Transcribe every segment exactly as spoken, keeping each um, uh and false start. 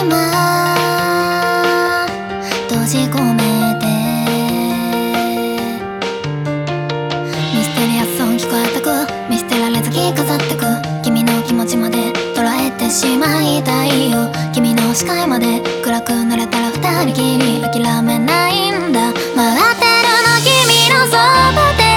閉じ込めてミステリアス音聞こえたく見捨てられず着飾ってく君の気持ちまで捉えてしまいたいよ君の視界まで暗くなれたら二人きり諦めないんだ待ってるの君のそばで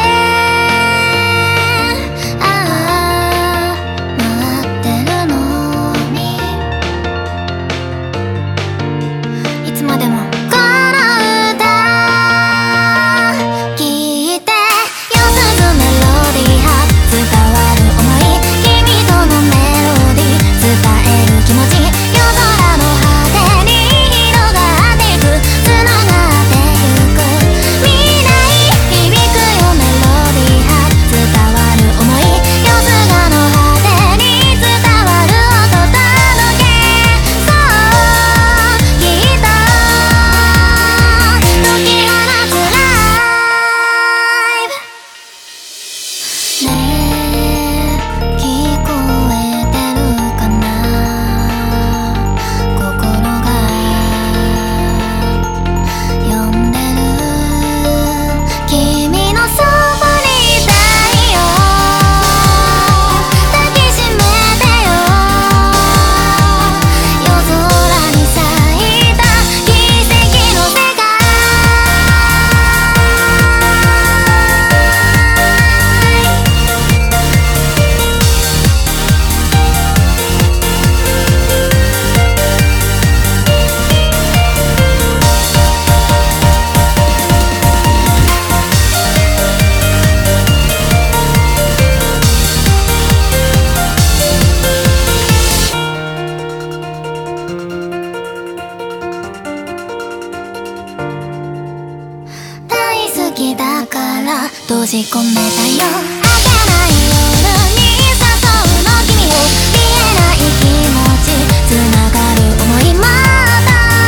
だから閉じ込めたよ明けない夜に誘うの君を見えない気持ちつながる想いまた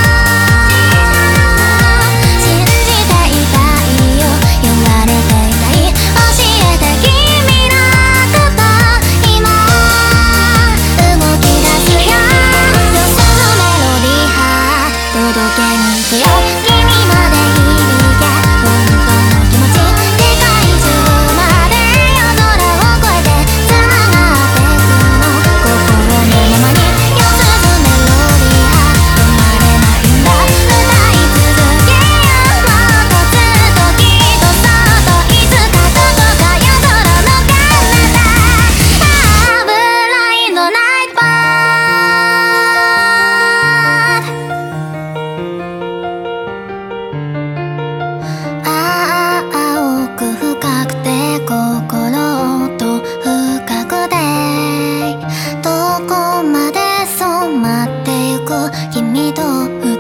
信じていたいよ言われていたい教えて君のこと今動き出すよよそのメロディーは届けに行くよ君まで響け君と